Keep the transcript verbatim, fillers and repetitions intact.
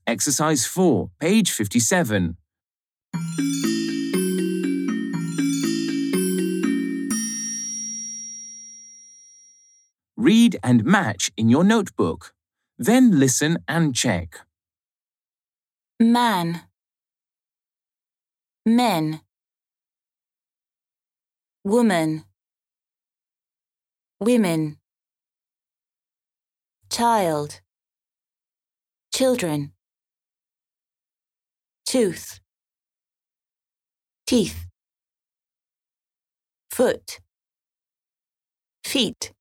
Exercise four, page fifty-seven. Read and match in your notebook. Then listen and check. Man, men, woman, women, child, children, tooth, teeth, foot, feet.